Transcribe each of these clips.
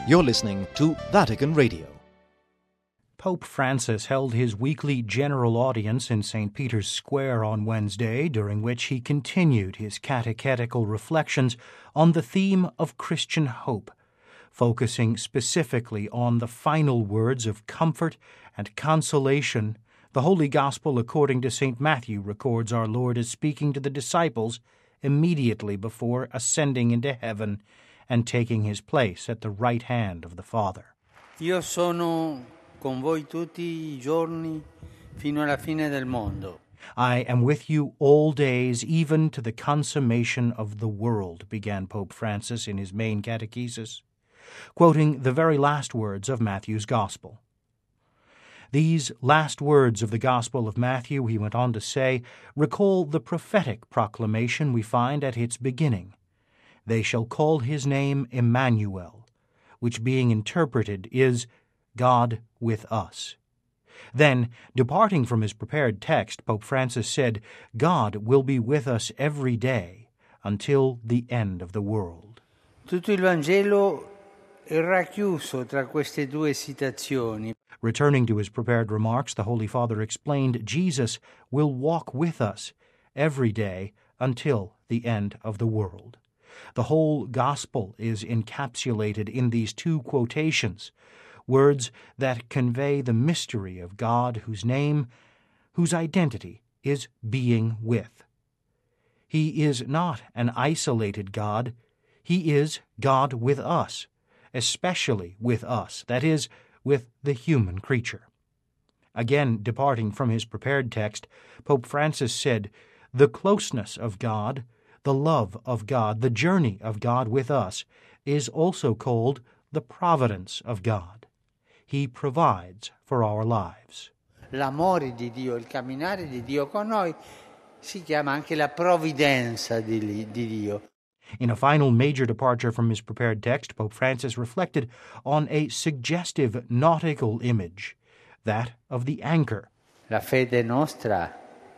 You're listening to Vatican Radio. Pope Francis held his weekly general audience in St. Peter's Square on Wednesday, during which he continued his catechetical reflections on the theme of Christian hope, focusing specifically on the final words of comfort and consolation the Holy Gospel according to St. Matthew records our Lord as speaking to the disciples immediately before ascending into heaven and taking his place at the right hand of the Father. Io sono con voi tutti I giorni fino alla fine del mondo. I am with you all days, even to the consummation of the world, began Pope Francis in his main catechesis, quoting the very last words of Matthew's Gospel. These last words of the Gospel of Matthew, he went on to say, recall the prophetic proclamation we find at its beginning. They shall call his name Emmanuel, which being interpreted is God with us. Then, departing from his prepared text, Pope Francis said, God will be with us every day until the end of the world. Tutto il Vangelo è racchiuso tra queste due citazioni. Returning to his prepared remarks, the Holy Father explained Jesus will walk with us every day until the end of the world. The whole Gospel is encapsulated in these two quotations, words that convey the mystery of God whose name, whose identity is being with. He is not an isolated God. He is God with us, especially with us, that is, with the human creature. Again, departing from his prepared text, Pope Francis said, the closeness of God, the love of God, the journey of God with us is also called the providence of God. He provides for our lives. L'amore di Dio, il camminare di Dio con noi si chiama anche la provvidenza di Dio. In a final major departure from his prepared text, Pope Francis reflected on a suggestive nautical image, that of the anchor. La fede nostra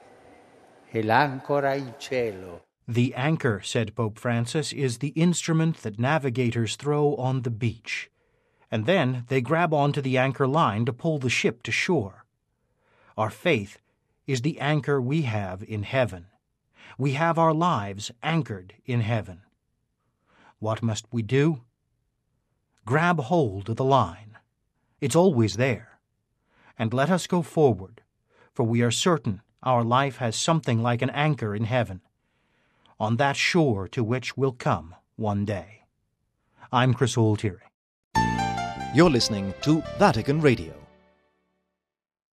è l'ancora in cielo. The anchor, said Pope Francis, is the instrument that navigators throw on the beach, and then they grab onto the anchor line to pull the ship to shore. Our faith is the anchor we have in heaven. We have our lives anchored in heaven. What must we do? Grab hold of the line. It's always there. And let us go forward, for we are certain our life has something like an anchor in heaven, on that shore to which we'll come one day. I'm Chris Altieri. You're listening to Vatican Radio.